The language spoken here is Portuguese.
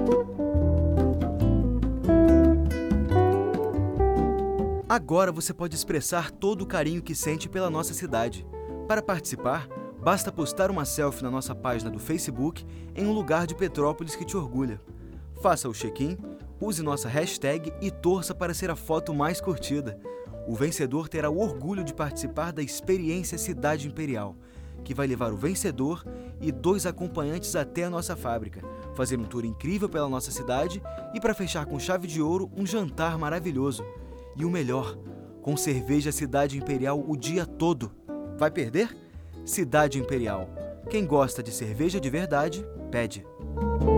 Agora você pode expressar todo o carinho que sente pela nossa cidade. Para participar, basta postar uma selfie na nossa página do Facebook em um lugar de Petrópolis que te orgulha. Faça o check-in, use nossa hashtag e torça para ser a foto mais curtida. O vencedor terá o orgulho de participar da experiência Cidade Imperial, que vai levar o vencedor e 2 acompanhantes até a nossa fábrica, fazer um tour incrível pela nossa cidade e, para fechar com chave de ouro, um jantar maravilhoso. E o melhor, com cerveja Cidade Imperial o dia todo. Vai perder? Cidade Imperial. Quem gosta de cerveja de verdade, pede.